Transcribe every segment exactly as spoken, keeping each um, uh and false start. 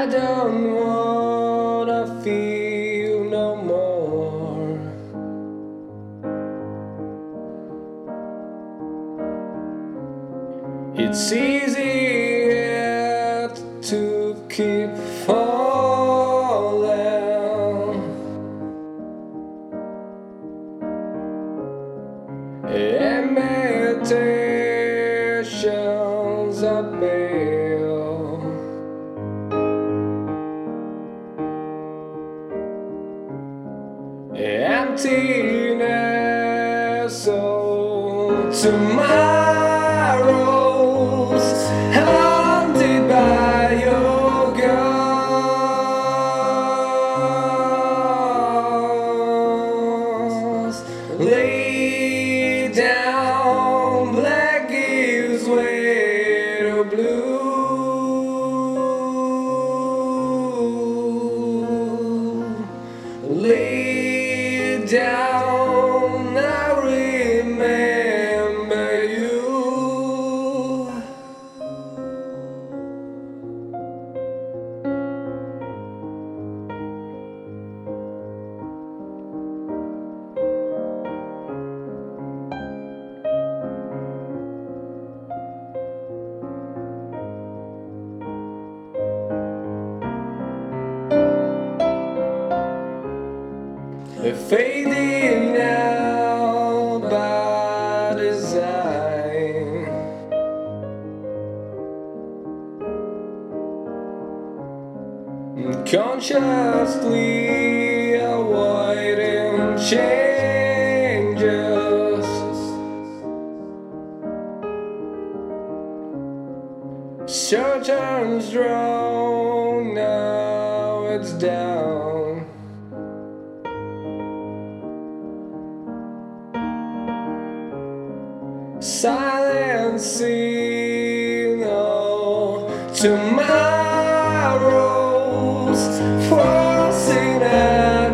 don't wanna feel no more. It's easy to keep falling. Imitations are pale. Emptiness of tomorrows haunted by your ghost. Lay down, black gives way to blue. Lay down, I remember you. Fading out by design. Consciously avoiding changes. Curtains drawn, now it's down. Silencing all tomorrows, forcing a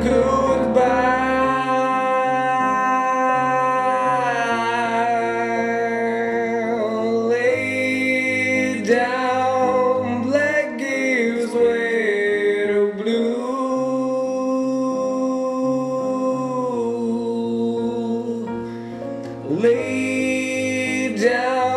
goodbye. Lay down, black gives way to blue. Lay down.